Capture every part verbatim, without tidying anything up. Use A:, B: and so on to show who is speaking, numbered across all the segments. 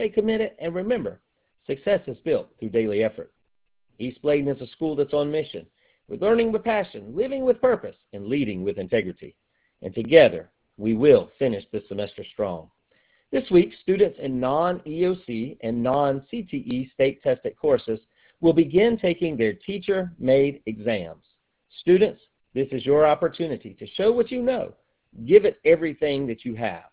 A: stay committed, and remember, success is built through daily effort. East Bladen is a school that's on mission, with learning with passion, living with purpose, and leading with integrity. And together, we will finish this semester strong. This week, students in non-E O C and non-C T E state-tested courses will begin taking their teacher-made exams. Students, this is your opportunity to show what you know. Give it everything that you have.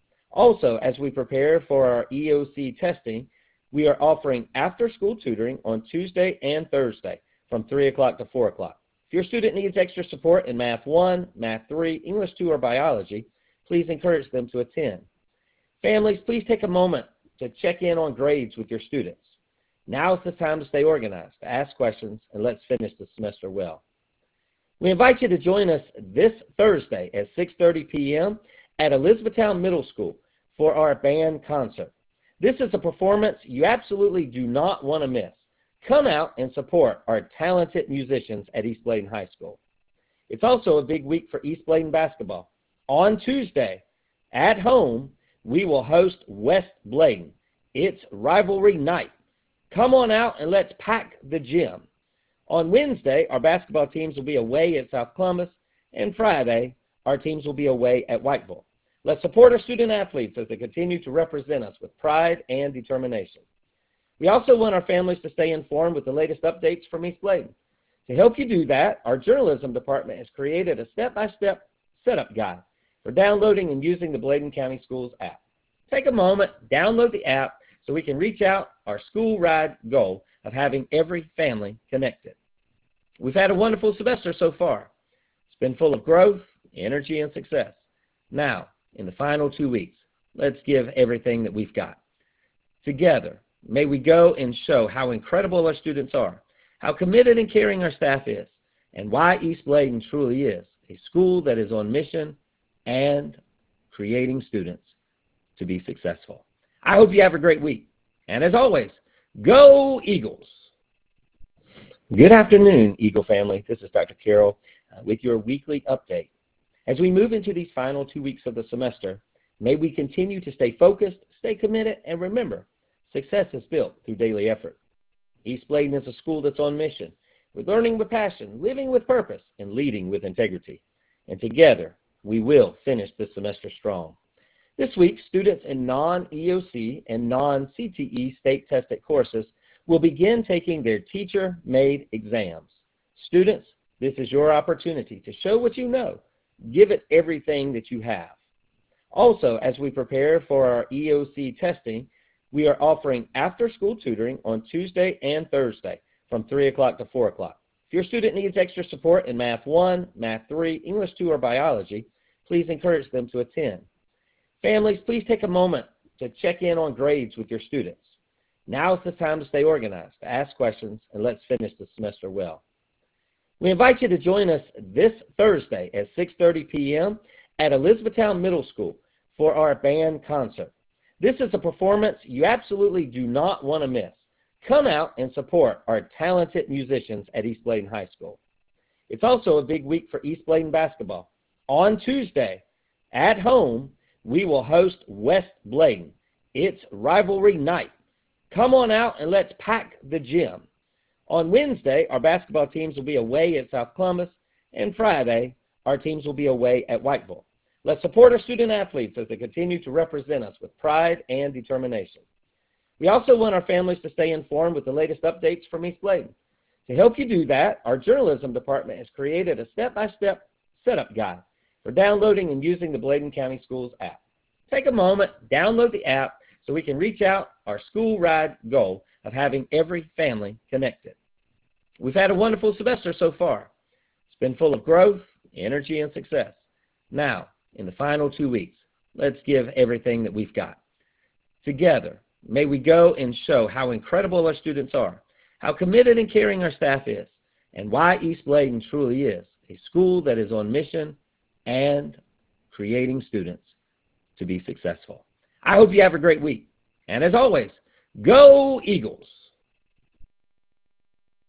A: Also, as we prepare for our E O C testing, we are offering after-school tutoring on Tuesday and Thursday from three o'clock to four o'clock. If your student needs extra support in Math one, Math three, English two, or Biology, please encourage them to attend. Families, please take a moment to check in on grades with your students. Now is the time to stay organized, to ask questions, and let's finish the semester well. We invite you to join us this Thursday at six thirty p m at Elizabethtown Middle School for our band concert. This is a performance you absolutely do not want to miss. Come out and support our talented musicians at East Bladen High School. It's also a big week for East Bladen basketball. On Tuesday, at home, we will host West Bladen. It's rivalry night. Come on out and let's pack the gym. On Wednesday, our basketball teams will be away at South Columbus, and Friday, our teams will be away at Whiteville. Let's support our student athletes as they continue to represent us with pride and determination. We also want our families to stay informed with the latest updates from East Bladen. To help you do that, our journalism department has created a step-by-step setup guide for downloading and using the Bladen County Schools app. Take a moment, download the app so we can reach out our school ride goal of having every family connected. We've had a wonderful semester so far. It's been full of growth, energy, and success. Now, in the final two weeks, let's give everything that we've got. Together, may we go and show how incredible our students are, how committed and caring our staff is, and why East Bladen truly is a school that is on mission and creating students to be successful. I hope you have a great week. And as always, go Eagles! Good afternoon, Eagle family. This is Doctor Carroll uh, with your weekly update. As we move into these final two weeks of the semester, may we continue to stay focused, stay committed, and remember, success is built through daily effort. East Bladen is a school that's on mission, with learning with passion, living with purpose, and leading with integrity. And together, we will finish this semester strong. This week, students in non-E O C and non-C T E state-tested courses will begin taking their teacher-made exams. Students, this is your opportunity to show what you know. Give it everything that you have. Also, as we prepare for our E O C testing, we are offering after-school tutoring on Tuesday and Thursday from three o'clock to four o'clock. If your student needs extra support in Math one, Math three, English two, or Biology, please encourage them to attend. Families, please take a moment to check in on grades with your students. Now is the time to stay organized, to ask questions, and let's finish the semester well. We invite you to join us this Thursday at six thirty p m at Elizabethtown Middle School for our band concert. This is a performance you absolutely do not want to miss. Come out and support our talented musicians at East Bladen High School. It's also a big week for East Bladen basketball. On Tuesday, at home, we will host West Bladen. It's rivalry night. Come on out and let's pack the gym. On Wednesday, our basketball teams will be away at South Columbus, and Friday, our teams will be away at Whiteville. Let's support our student athletes as they continue to represent us with pride and determination. We also want our families to stay informed with the latest updates from East Bladen. To help you do that, our journalism department has created a step-by-step setup guide for downloading and using the Bladen County Schools app. Take a moment, download the app so we can reach out our school ride goal of having every family connected. We've had a wonderful semester so far. It's been full of growth, energy, and success. Now, in the final two weeks, let's give everything that we've got. Together, may we go and show how incredible our students are, how committed and caring our staff is, and why East Bladen truly is a school that is on mission and creating students to be successful. I hope you have a great week. And as always, go Eagles!